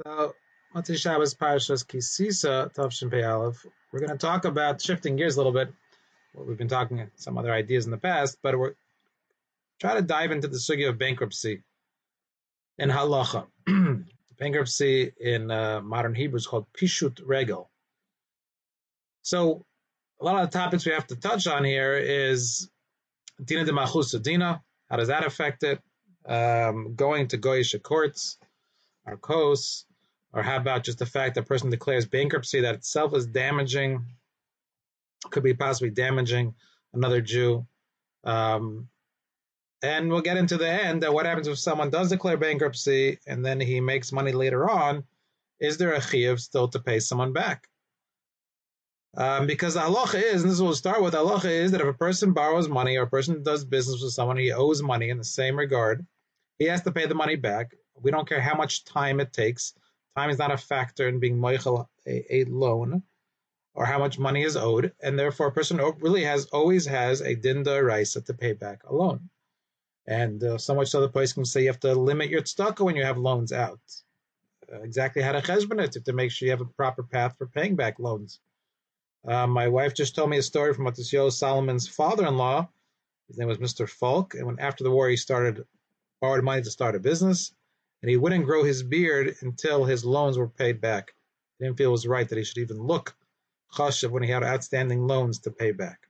So, Motzei Shabbos Parashas Kisisa Tavshin Pei Aleph. We're going to talk about shifting gears a little bit. Well, we've been talking some other ideas in the past, but we're trying to dive into the sugya of bankruptcy in halacha. Bankruptcy in modern Hebrew is called pishut regel. So, a lot of the topics we have to touch on here is dina de malchusa dina. How does that affect it? Going to goyish courts, arkos. Or how about just the fact that a person declares bankruptcy that itself is damaging, could be possibly damaging another Jew. And we'll get into the end that what happens if someone does declare bankruptcy and then he makes money later on. Is there a chiyuv still to pay someone back? Because the halacha is, and this is what we'll start with, the halacha is that if a person borrows money or a person does business with someone, he owes money in the same regard, he has to pay the money back. We don't care how much time it takes. Time is not a factor in being moichel a loan or how much money is owed, and therefore a person really always has a din d'oraisa to pay back a loan. And so much so the place can say you have to limit your tzedakah when you have loans out. Exactly how to cheshbon it, to make sure you have a proper path for paying back loans. My wife just told me a story from Matisyahu Solomon's father-in-law. His name was Mr. Falk, and when after the war he borrowed money to start a business, and he wouldn't grow his beard until his loans were paid back. He didn't feel it was right that he should even look chashav when he had outstanding loans to pay back.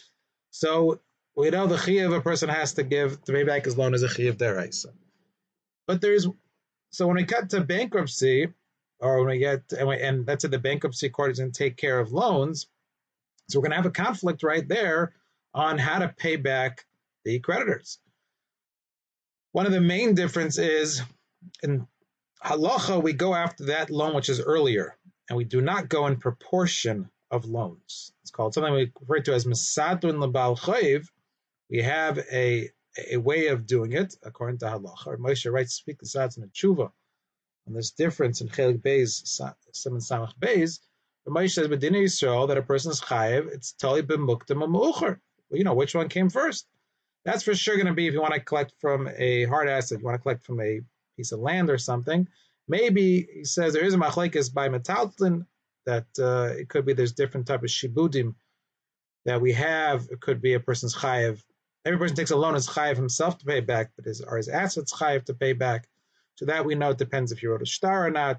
So we know the chiyuv a person has to give to pay back his loan is a chiyuv deraisa. But so when we cut to bankruptcy, or when we get, and that's it, the bankruptcy court is going to take care of loans, so we're going to have a conflict right there on how to pay back the creditors. One of the main differences is in halacha, we go after that loan which is earlier, and we do not go in proportion of loans. It's called something we refer to as misadun lebal chayiv. We have a way of doing it according to halacha. Or Moshe writes, speak the sides in a tshuva on this difference in chelik beis, seven samach beis. Moshe says, "B'dinei Yisrael, that a person is chayiv, it's tali b'muktam u'meucher." Well, you know which one came first. That's for sure going to be if you want to collect from a hard asset, you want to collect from a piece of land or something. Maybe he says there is a machlekes by metaltlin that it could be there's different type of shibudim that we have. It could be a person's chayiv. Every person takes a loan as chayiv himself to pay back, but are his assets chayiv to pay back? So that we know it depends if you wrote a shtar or not.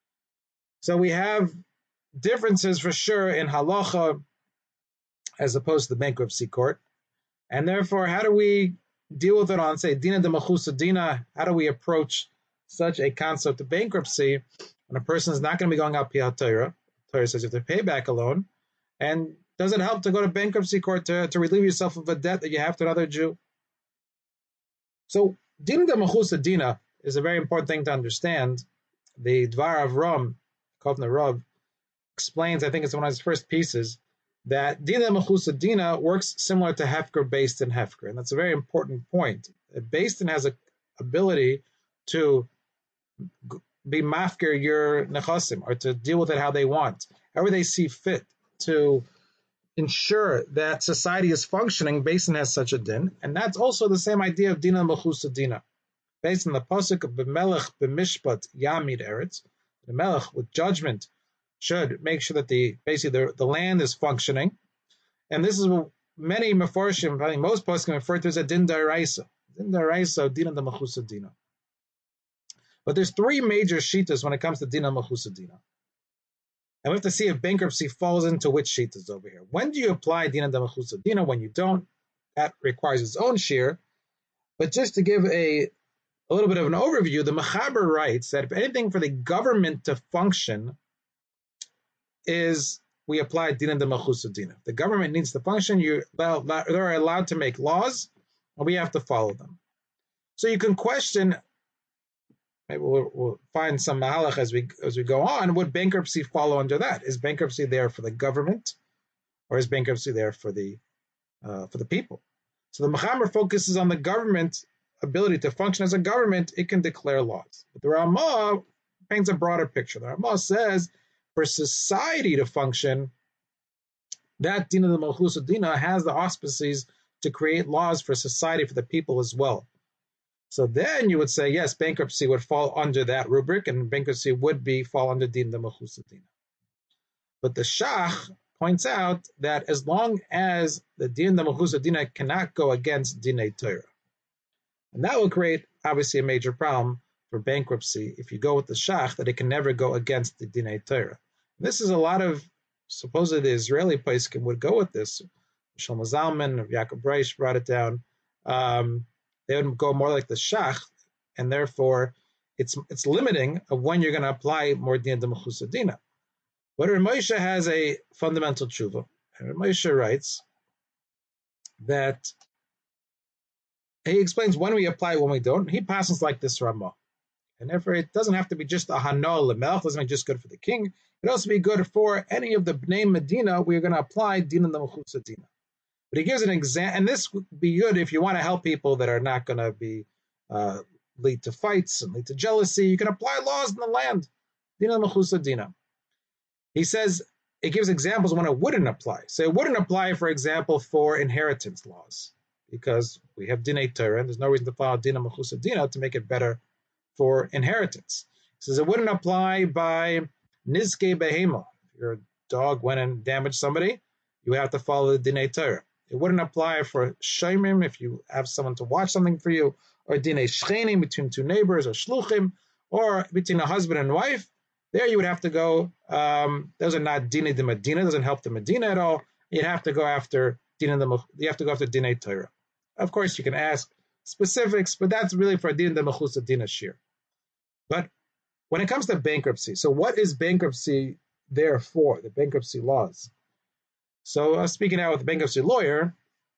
So we have differences for sure in halacha as opposed to the bankruptcy court. And therefore, how do we deal with it on, say, dina de malchusa dina? How do we approach such a concept of bankruptcy when a person is not going to be going out piyat Torah? Torah says you have to pay back a loan. And does it help to go to bankruptcy court to relieve yourself of a debt that you have to another Jew? So, dina de malchusa dina is a very important thing to understand. The Dvar Avram, Kovner Rav, explains, I think it's one of his first pieces, that dina malchusa dina works similar to hefker based in hefker, and that's a very important point. Based in has an ability to be mafker your nechasim, or to deal with it how they want, however they see fit, to ensure that society is functioning. Based in has such a din, and that's also the same idea of dina malchusa dina. Based on the pasuk of b'melech b'mishpat yamid eretz, the melech with judgment should make sure that the land is functioning. And this is what many meforshim, I think most poskim refer to as a din d'oraisa. Din d'oraisa, dina de malchusa dina. But there's three major shitas when it comes to dina malchusa dina. And we have to see if bankruptcy falls into which shitas over here. When do you apply dina de malchusa dina? When you don't, that requires its own shir. But just to give a little bit of an overview, the Mechaber writes that if anything for the government to function is we apply dina de malchusa dina. The government needs to function. They're allowed to make laws, and we have to follow them. So you can question. Maybe we'll find some mahalach as we go on. Would bankruptcy follow under that? Is bankruptcy there for the government, or is bankruptcy there for the people? So the Mechaber focuses on the government ability to function as a government. It can declare laws. But the Ramah paints a broader picture. The Ramah says, for society to function, that dina de malchusa dina has the auspices to create laws for society, for the people as well. So then you would say, yes, bankruptcy would fall under that rubric, and bankruptcy would fall under din de mechusa dina. But the Shach points out that as long as the din de mechusa dina cannot go against dinei Torah, and that will create obviously a major problem for bankruptcy if you go with the Shach, that it can never go against the dinei Torah. This is a lot of supposedly the Israeli poskim would go with this. Shlomo Zalman of Yaakov Reish brought it down. They would go more like the Shach, and therefore it's limiting of when you're going to apply more din de mechusa dina. But Rav Moshe has a fundamental tshuva, and Rav Moshe writes that he explains when we apply it, when we don't. He passes like this Ramah. And therefore, it doesn't have to be just a Hano L'melech, doesn't mean just good for the king. It could also be good for any of the Bnei Medina. We're going to apply Din and the Mechusa Dina. But he gives an example, and this would be good if you want to help people that are not going to be lead to fights and lead to jealousy. You can apply laws in the land. Din and Mechusa Dina. He says, it gives examples when it wouldn't apply. So it wouldn't apply, for example, for inheritance laws, because we have Dinei Torah, and there's no reason to follow Din and Mechusa Dina to make it better for inheritance. He says it wouldn't apply by Nizke Behema. If your dog went and damaged somebody, you have to follow the Dinei Torah. It wouldn't apply for Shemim if you have someone to watch something for you, or Dinei Shchenim between two neighbors, or Shluchim, or between a husband and wife. There you would have to go, those are not Dinei de Medina, doesn't help the Medina at all. You'd have to go after Dinei Torah. Of course, you can ask specifics, but that's really for Din de Mechusa Dina Shir. But when it comes to bankruptcy, so what is bankruptcy there for, the bankruptcy laws? So speaking out with a bankruptcy lawyer,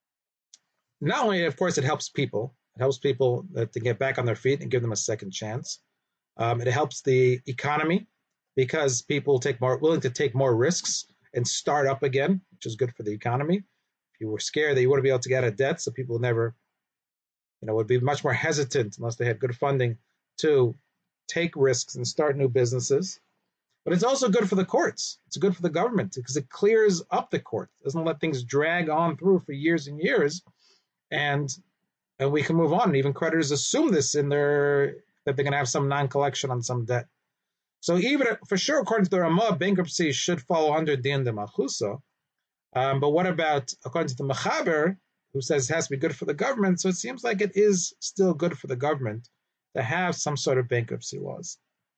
not only, of course, it helps people to get back on their feet and give them a second chance. It helps the economy because people willing to take more risks and start up again, which is good for the economy. If you were scared that you wouldn't be able to get out of debt, so people would be much more hesitant unless they had good funding to take risks and start new businesses. But it's also good for the courts. It's good for the government because it clears up the court. It doesn't let things drag on through for years and years. And we can move on. And even creditors assume this that they're going to have some non-collection on some debt. So even for sure, according to the Ramah, bankruptcy should fall under Din de Mechusa. But what about, according to the Mechaber, who says it has to be good for the government? So it seems like it is still good for the government to have some sort of bankruptcy laws.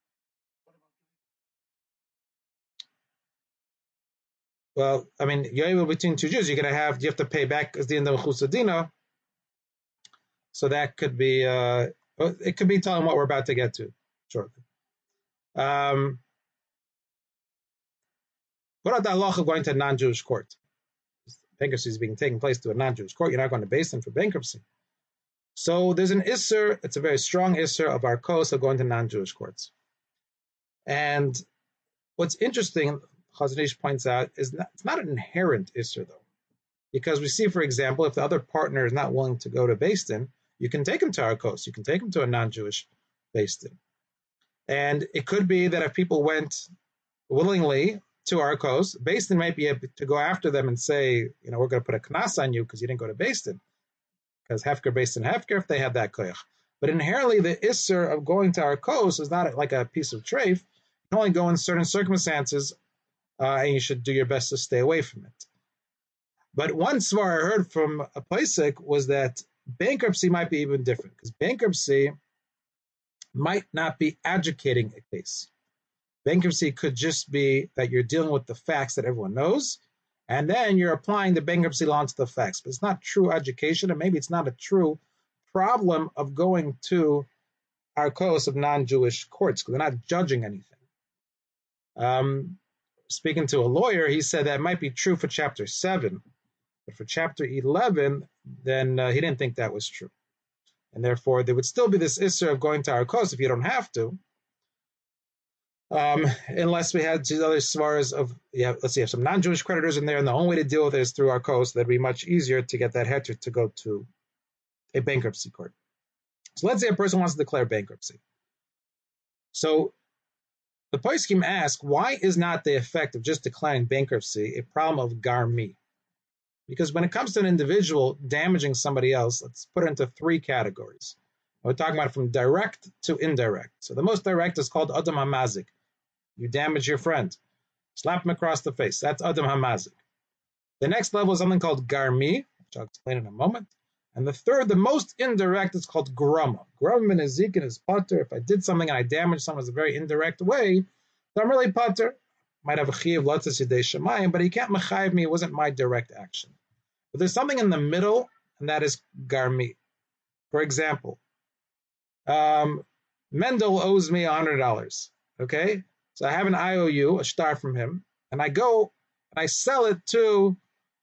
Well, I mean, yoyel between two Jews, you have to pay back as the end of Mechusa Dina. So that could be, it could be telling what we're about to get to shortly. What about the halacha of going to a non-Jewish court? Bankruptcy is taking place to a non-Jewish court. You're not going to base them for bankruptcy. So there's an isser, it's a very strong isser of our kos of going to non-Jewish courts. And what's interesting, Chazon Ish points out, is it's not an inherent isser though. Because we see, for example, if the other partner is not willing to go to Beis Din, you can take him to our kos, you can take him to a non-Jewish Beis Din. And it could be that if people went willingly to our kos, Beis Din might be able to go after them and say, we're going to put a knas on you because you didn't go to Beis Din. Because hefker based in hefker, if they have that koyach. But inherently, the isser of going to our kos is not like a piece of treif. You can only go in certain circumstances, and you should do your best to stay away from it. But one svar I heard from a Paisik was that bankruptcy might be even different, because bankruptcy might not be adjudicating a case. Bankruptcy could just be that you're dealing with the facts that everyone knows, and then you're applying the bankruptcy law to the facts. But it's not true education, and maybe it's not a true problem of going to our kos of non-Jewish courts, because they're not judging anything. Speaking to a lawyer, he said that might be true for chapter 7, but for chapter 11, then he didn't think that was true. And therefore, there would still be this issue of going to our kos if you don't have to, unless we had these other svaras of, let's see, have some non-Jewish creditors in there, and the only way to deal with it is through our kos. That'd be much easier to get that heter to go to a bankruptcy court. So let's say a person wants to declare bankruptcy. So the poskim ask, why is not the effect of just declaring bankruptcy a problem of garmi? Because when it comes to an individual damaging somebody else, let's put it into 3 categories. We're talking about from direct to indirect. So the most direct is called Adam Hamazik. You damage your friend. Slap him across the face. That's Adam Hamazik. The next level is something called Garmi, which I'll explain in a moment. And the third, the most indirect, is called Grama. Grama in Ezekiel is pater. If I did something and I damaged someone in a very indirect way, so I'm really pater. Might have a chiyuv latzas yedei shemayim, but he can't mechayiv me. It wasn't my direct action. But there's something in the middle, and that is Garmi. For example, Mendel owes me $100. Okay, so I have an IOU, a star from him, and I go and I sell it to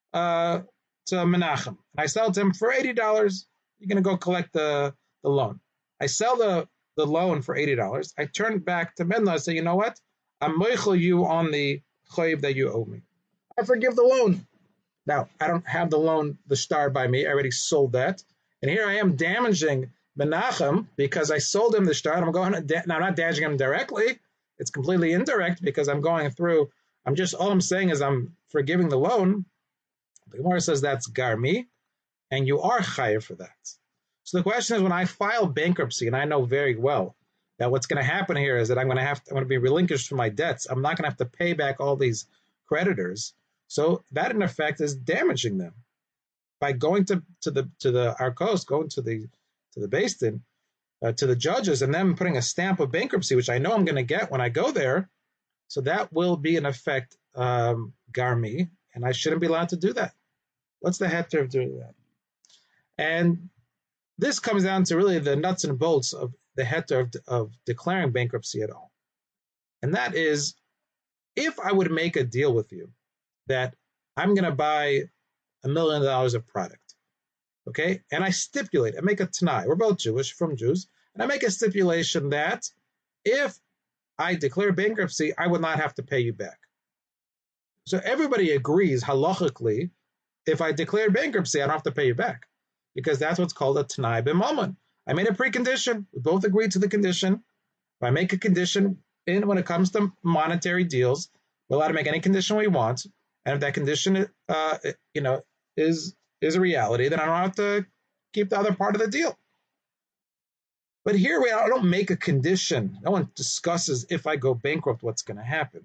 Menachem. And I sell it to him for $80. You're going to go collect the loan. I sell the loan for $80. I turn back to Mendel and say, you know what? I'm moichel you on the chayiv that you owe me. I forgive the loan. Now, I don't have the loan, the star by me. I already sold that. And here I am damaging Menachem because I sold him the star. And now I'm not damaging him directly. It's completely indirect because I'm going through. All I'm saying is I'm forgiving the loan. The Gemara says that's Garmi, and you are chayiv for that. So the question is, when I file bankruptcy, and I know very well that what's going to happen here is that I'm going to be relinquished from my debts. I'm not going to have to pay back all these creditors. So that in effect is damaging them by going to the Arkos, going to the Beis Din, to the judges, and then putting a stamp of bankruptcy, which I know I'm going to get when I go there. So that will be in effect Garmi, and I shouldn't be allowed to do that. What's the heter of doing that? And this comes down to really the nuts and bolts of the heter of declaring bankruptcy at all. And that is, if I would make a deal with you that I'm going to buy $1 million of product, okay? And I stipulate, I make a tanai, we're both Jewish, from Jews, and I make a stipulation that if I declare bankruptcy, I would not have to pay you back. So everybody agrees halachically, if I declare bankruptcy, I don't have to pay you back, because that's what's called a tanai b'mammon. I made a precondition. We both agreed to the condition. If I make a condition when it comes to monetary deals, we're allowed to make any condition we want. And if that condition, is a reality, then I don't have to keep the other part of the deal. But here I don't make a condition. No one discusses if I go bankrupt, what's going to happen.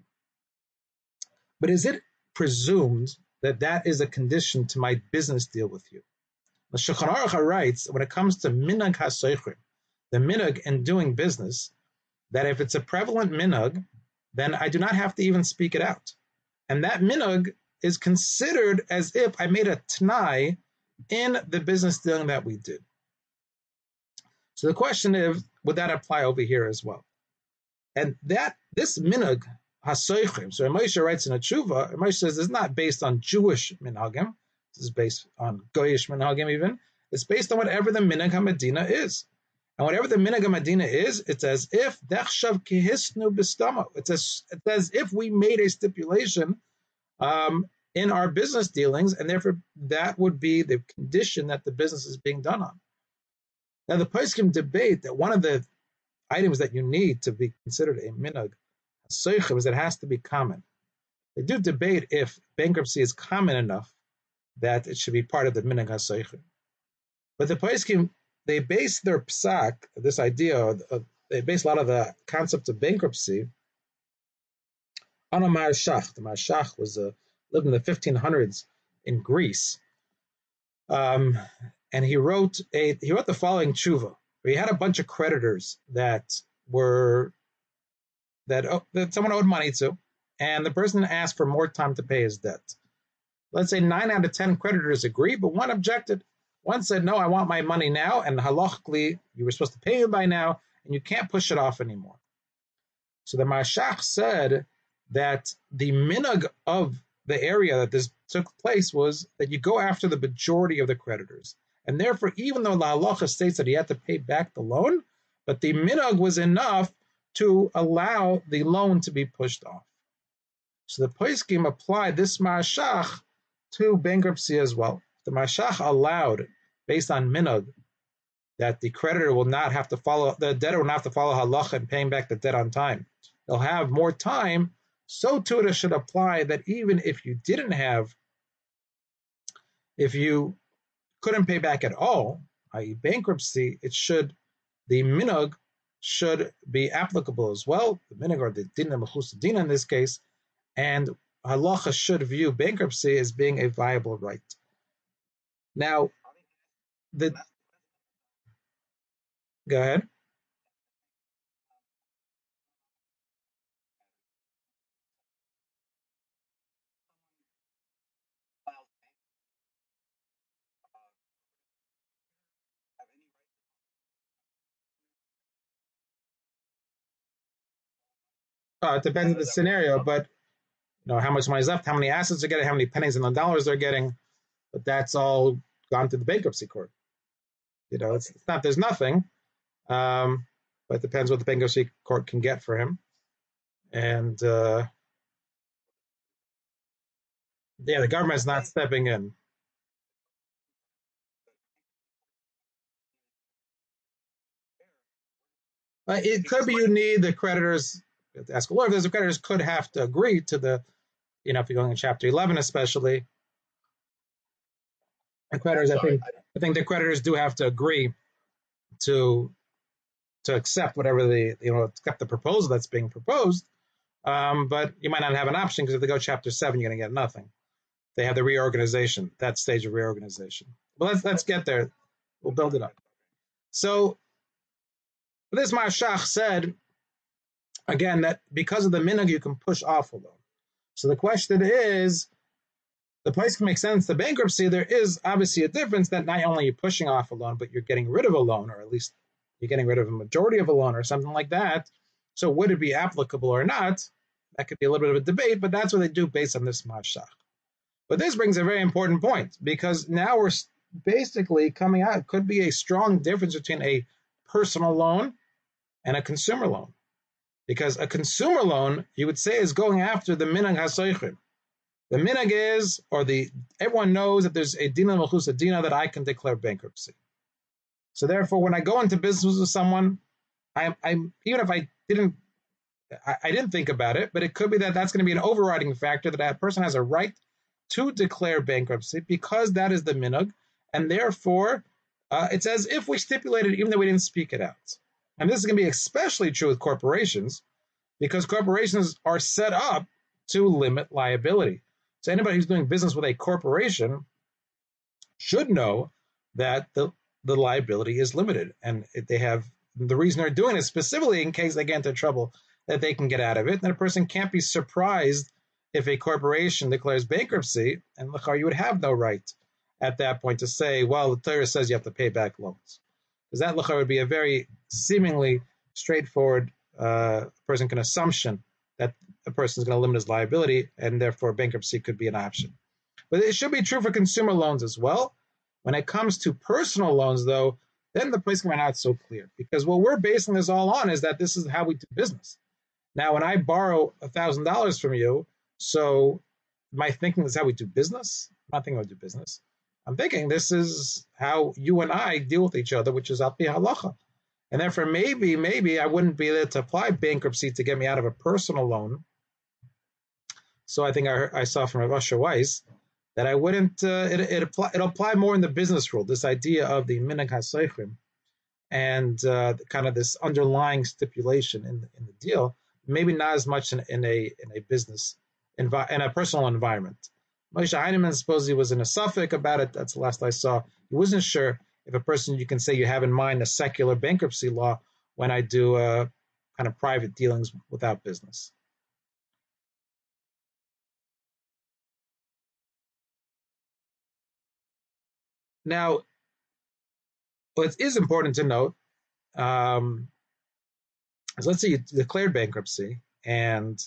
But is it presumed that that is a condition to my business deal with you? The Shulchan Aruch writes, when it comes to minhag hasoichrim, the minhag in doing business, that if it's a prevalent minhag, then I do not have to even speak it out. And that minhag is considered as if I made a t'nai in the business dealing that we did. So the question is, would that apply over here as well? And this minhag hasoichrim, so Moshe writes in a tshuva, Moshe says it's not based on Jewish minhagim. This is based on Goyish minhagim even. It's based on whatever the minhag HaMedina is. And whatever the minhag HaMedina is, it's as if dechshav kihisnu b'stama. It's as if we made a stipulation in our business dealings, and therefore that would be the condition that the business is being done on. Now the poskim debate that one of the items that you need to be considered a minhag hasoichrim is that it has to be common. They do debate if bankruptcy is common enough that it should be part of the minhag hasoichrim. But the poskim, they base their psak, this idea, they base a lot of the concept of bankruptcy on a Maharshach. The Maharshach was lived in the 1500s in Greece, and he wrote the following tshuva. He had a bunch of creditors that someone owed money to, and the person asked for more time to pay his debt. Let's say 9 out of 10 creditors agreed, but one objected. One said, no, I want my money now, and halachically, you were supposed to pay me by now, and you can't push it off anymore. So the Maharshach said that the minhag of the area that this took place was that you go after the majority of the creditors. And therefore, even though the halacha states that he had to pay back the loan, but the minhag was enough to allow the loan to be pushed off. So the poskim applied this Maharshach to bankruptcy as well. The Maharshach allowed, based on minhag, that the creditor will not have to follow, the debtor will not have to follow halacha in paying back the debt on time. They'll have more time. So too it should apply that even if you couldn't pay back at all, i.e. bankruptcy, it should the minhag should be applicable as well. The minhag, or the din mechus din in this case, and halacha should view bankruptcy as being a viable right. Now, the go ahead. It depends on the scenario, but how much money is left, how many assets they're getting, how many pennies and the dollars they're getting, but that's all gone to the bankruptcy court. It's not there's nothing, but it depends what the bankruptcy court can get for him. And yeah, the government's not stepping in. It could be you need the creditors to ask a lawyer. There's the creditors could have to agree to the, if you're going in Chapter 11, especially, the creditors. I think the creditors do have to agree to accept whatever accept the proposal that's being proposed. But you might not have an option because if they go Chapter 7, you're going to get nothing. They have the reorganization, that stage of reorganization. But let's get there. We'll build it up. So this Marshach said again that because of the minhag you can push off a loan. So the question is, the place can make sense to bankruptcy. There is obviously a difference that not only you're pushing off a loan, but you're getting rid of a loan, or at least you're getting rid of a majority of a loan or something like that. So would it be applicable or not? That could be a little bit of a debate, but that's what they do based on this Marshach. But this brings a very important point, because now we're basically coming out. It could be a strong difference between a personal loan and a consumer loan. Because a consumer loan, you would say, is going after the minhag hasoichim. The minhag is, everyone knows that there's a dina mechus dina that I can declare bankruptcy. So therefore, when I go into business with someone, I'm even if I didn't think about it, but it could be that that's going to be an overriding factor, that person has a right to declare bankruptcy because that is the minhag, and therefore it's as if we stipulated even though we didn't speak it out. And this is going to be especially true with corporations, because corporations are set up to limit liability. So anybody who's doing business with a corporation should know that the liability is limited, and they have the reason they're doing it specifically in case they get into trouble, that they can get out of it. And a person can't be surprised if a corporation declares bankruptcy, and you would have no right at that point to say, well, the Torah says you have to pay back loans. Because that would be a very seemingly straightforward person can assumption that a person is going to limit his liability, and therefore bankruptcy could be an option. But it should be true for consumer loans as well. When it comes to personal loans, though, then the place can be not so clear, because what we're basing this all on is that this is how we do business. Now, when I borrow $1,000 from you, so my thinking is how we do business. I'm not thinking how we do business. I'm thinking this is how you and I deal with each other, which is al pi halacha. And therefore, maybe I wouldn't be able to apply bankruptcy to get me out of a personal loan. So I think I saw from Rav Asher Weiss that I wouldn't. It'll apply more in the business world. This idea of the minhag hasoichim and kind of this underlying stipulation in the deal. Maybe not as much in a business in a personal environment. Moshe Heinemann supposedly was in a suffix about it. That's the last I saw. He wasn't sure if a person, you can say you have in mind a secular bankruptcy law when I do kind of private dealings without business. Now, what is important to note is, let's say you declared bankruptcy and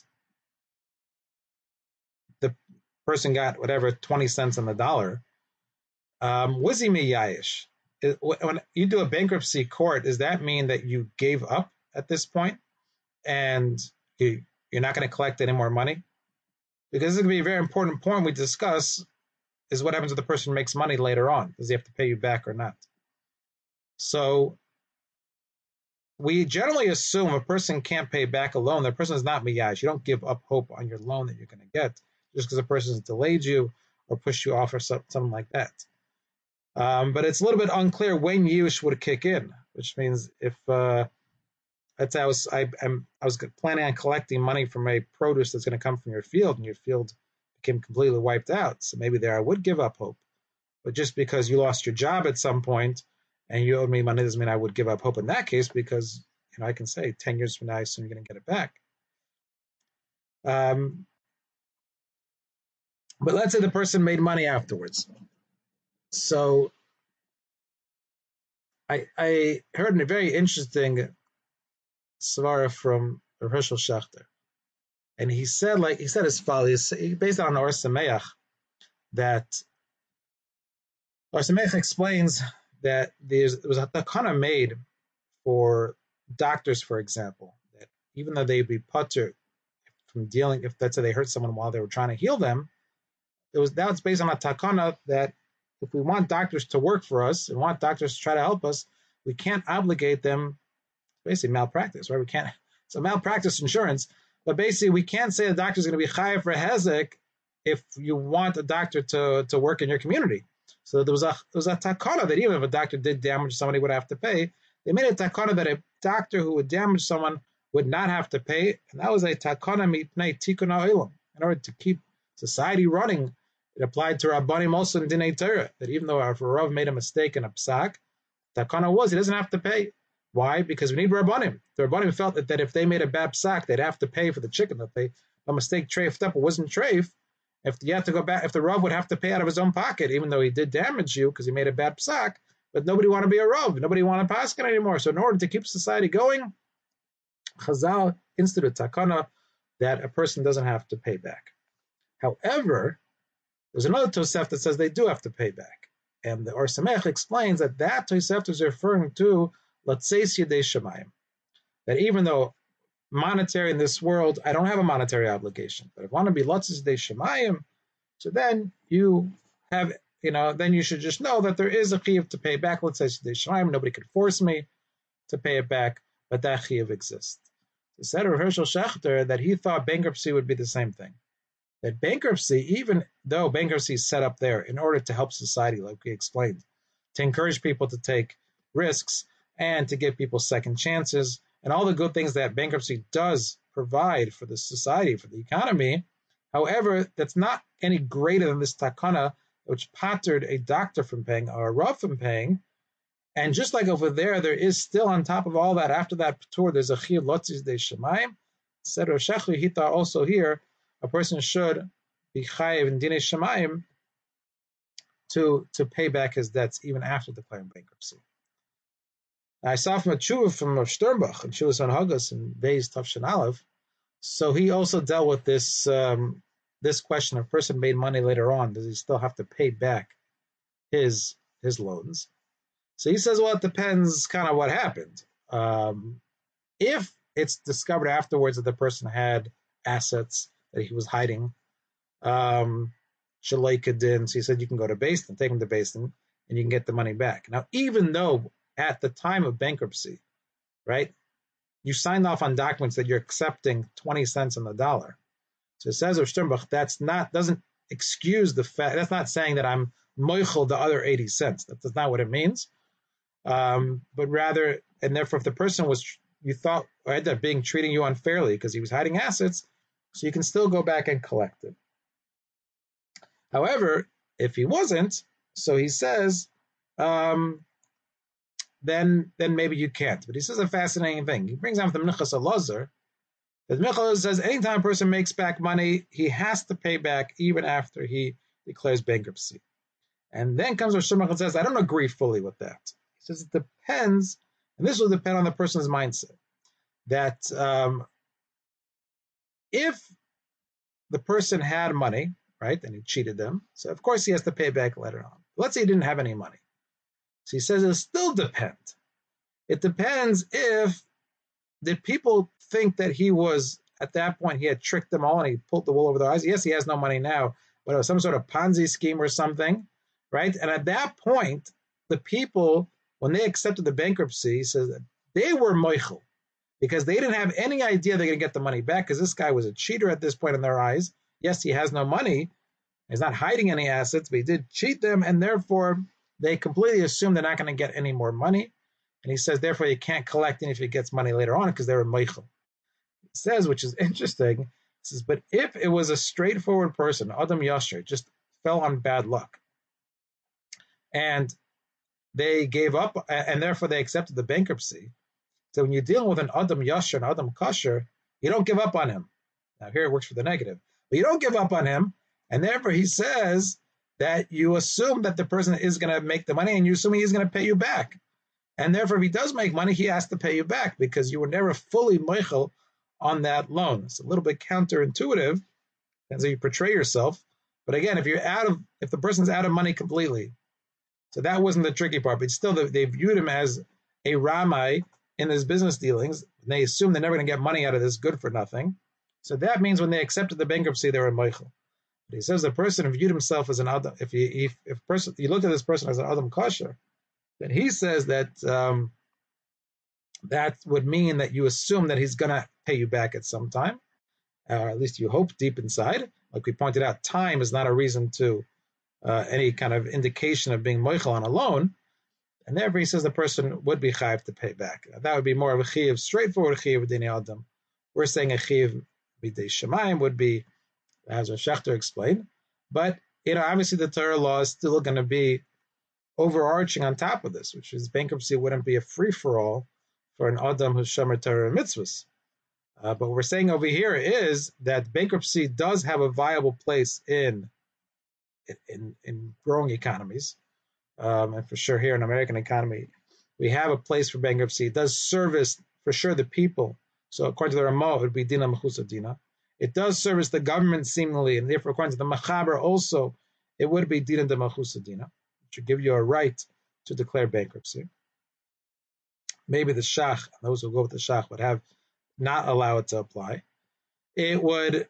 the person got whatever 20 cents on the dollar. Was he miyayish? When you do a bankruptcy court, does that mean that you gave up at this point and you're not going to collect any more money? Because this is going to be a very important point we discuss, is what happens if the person makes money later on. Does he have to pay you back or not? So we generally assume a person can't pay back a loan. The person is not miyayish. You don't give up hope on your loan that you're going to get just because a person has delayed you or pushed you off or something like that. But it's a little bit unclear when yish would kick in. which means if let's say I was planning on collecting money from a produce that's going to come from your field, and your field became completely wiped out. So maybe there I would give up hope. But just because you lost your job at some point and you owed me money doesn't mean I would give up hope in that case, because I can say 10 years from now, I assume you're going to get it back. But let's say the person made money afterwards. So I heard a very interesting svara from Herschel Schachter. And he said as follows, based on Or Sameach, that Or Sameach explains that there was a takana made for doctors, for example, that even though they'd be putter from dealing, if let's say they hurt someone while they were trying to heal them, that's based on a takana that if we want doctors to work for us and want doctors to try to help us, we can't obligate them. Basically malpractice, right? We can't. It's a malpractice insurance, but basically we can't say the doctor's going to be chayav for hezek if you want a doctor to work in your community. So there was a takana that even if a doctor did damage, somebody would have to pay. They made a takana that a doctor who would damage someone would not have to pay, and that was a takana mipnei tikkun ha'olam. In order to keep society running, it applied to Rabbanim also in Dinei Torah, that even though if a Rav made a mistake in a psak, takana was he doesn't have to pay. Why? Because we need Rabbanim. The Rabbanim felt that if they made a bad psak, they'd have to pay for the chicken that a mistake treifed up. It wasn't treif. If you have to go back, if the Rav would have to pay out of his own pocket, even though he did damage you because he made a bad psak, but nobody want to be a Rav. Nobody want to paskin anymore. So in order to keep society going, Chazal instituted takana that a person doesn't have to pay back. However, there's another Tosefta that says they do have to pay back. And the Or Sameach explains that Tosefta is referring to Latzeis Yedei Shemayim. That even though monetary in this world, I don't have a monetary obligation, but if I want to be Latzeis Yedei Shemayim, so then you have, then you should just know that there is a chiyuv to pay back Latzeis Yedei Shemayim. Nobody could force me to pay it back, but that chiyuv exists. It said of Herschel Schachter that he thought bankruptcy would be the same thing. That bankruptcy, even though bankruptcy is set up there in order to help society, like we explained, to encourage people to take risks and to give people second chances and all the good things that bankruptcy does provide for the society, for the economy. However, that's not any greater than this takana, which pattered a doctor from paying or a rav from paying. And just like over there is still on top of all that, after that patur, there's a chiyuv lotzis de shemayim. Said Rav Shechli, he thought also here, a person should be chayiv in dinei shemayim to pay back his debts even after declaring bankruptcy. I saw from a tshuva from Rav Sternbach and Shuvas Hanhagas and Beis Tafshin Aleph. So he also dealt with this this question: if a person made money later on, does he still have to pay back his loans? So he says, well, it depends kind of what happened. If it's discovered afterwards that the person had assets that he was hiding, Shalai Kadin, so he said you can go to Beis Din, take him to Beis Din, and you can get the money back. Now, even though at the time of bankruptcy, right, you signed off on documents that you're accepting 20 cents on the dollar. So it says, Sternbach, doesn't excuse the fact, that's not saying that I'm moichel the other 80 cents. That's not what it means. But rather, and therefore, if the person you thought ended up treating you unfairly because he was hiding assets, so you can still go back and collect it. However, if he wasn't, so he says, then maybe you can't. But he says a fascinating thing. He brings out the Minchas Elazar. The Minchas says anytime a person makes back money, he has to pay back even after he declares bankruptcy. And then comes Rosh Hashanah and says, I don't agree fully with that. He says it depends, and this will depend on the person's mindset, that if the person had money, right, and he cheated them, so of course he has to pay back later on. Let's say he didn't have any money. So he says it'll still depend. It depends if did people think that he was, at that point, he had tricked them all and he pulled the wool over their eyes. Yes, he has no money now, but it was some sort of Ponzi scheme or something, right? And at that point, the people, when they accepted the bankruptcy, he says that they were moichel, because they didn't have any idea they're going to get the money back, because this guy was a cheater at this point in their eyes. Yes, he has no money. He's not hiding any assets, but he did cheat them, and therefore they completely assume they're not going to get any more money. And he says, therefore, you can't collect any if he gets money later on because they're a meichel. He says, which is interesting, he says, but if it was a straightforward person, Adam Yasher, just fell on bad luck, and they gave up, and therefore they accepted the bankruptcy. So when you're dealing with an Adam Yasher and Adam Kasher, you don't give up on him. Now here it works for the negative, but you don't give up on him, and therefore he says that you assume that the person is going to make the money, and you assume he's going to pay you back. And therefore, if he does make money, he has to pay you back because you were never fully meichel on that loan. It's a little bit counterintuitive, and so you portray yourself. But again, if the person's out of money completely, so that wasn't the tricky part. But still, they viewed him as a ramai in his business dealings. And they assume they're never going to get money out of this good for nothing. So that means when they accepted the bankruptcy, they were meichel. But he says the person viewed himself as an adam. If you looked at this person as an adam kasher, then he says that that would mean that you assume that he's going to pay you back at some time, or at least you hope deep inside. Like we pointed out, time is not a reason to any kind of indication of being moichel on a loan, and therefore he says the person would be chayiv to pay back. That would be more of a chiyiv, straightforward chiyiv b'dinei adam. We're saying a chiyiv b'dei shemayim would be, as Shechter explained, but obviously the Torah law is still going to be overarching on top of this, which is bankruptcy wouldn't be a free-for-all for an Adam who's Shomer Torah and mitzvahs. But what we're saying over here is that bankruptcy does have a viable place in growing economies. And for sure here in the American economy, we have a place for bankruptcy. It does service, for sure, the people. So according to the Ramah, it would be Dina Mechusa Dina. It does service the government seemingly, and therefore according to the Machaber also, it would be Dina de Mechusa Dina, which would give you a right to declare bankruptcy. Maybe the Shach, those who go with the Shach, would have not allow it to apply. It would,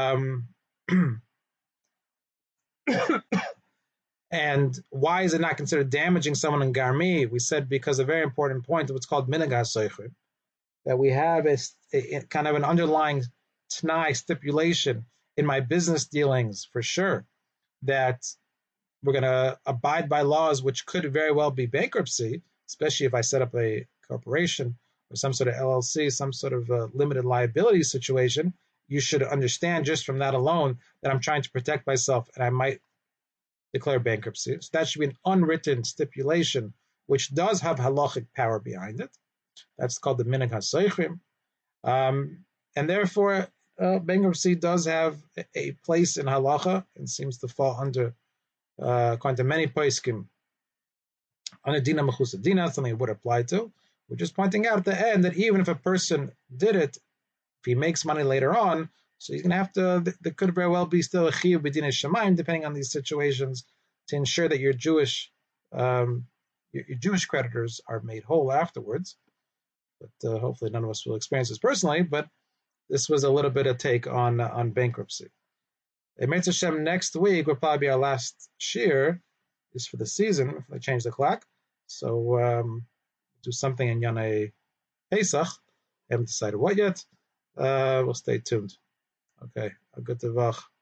and why is it not considered damaging someone in Garmi? We said because a very important point of what's called Minagas Seichud, that we have a kind of an underlying T'nai stipulation in my business dealings, for sure, that we're going to abide by laws which could very well be bankruptcy, especially if I set up a corporation or some sort of LLC, some sort of limited liability situation. You should understand just from that alone that I'm trying to protect myself and I might declare bankruptcy. So that should be an unwritten stipulation which does have halachic power behind it. That's called the minhag haseichim. And therefore, bankruptcy does have a place in halacha and seems to fall under, according to many poskim, under dina mechusa dina, something it would apply to. We're just pointing out at the end that even if a person did it, if he makes money later on, so he's going to have to, there could very well be still a chiyuv b'dinei shamayim, depending on these situations, to ensure that your Jewish creditors are made whole afterwards. But hopefully none of us will experience this personally, but this was a little bit of take on bankruptcy. Emetz Hashem, next week will probably be our last shir, is for the season, if I change the clock. So do something in Yanei Pesach. I haven't decided what yet. We'll stay tuned. Okay, a good tevach.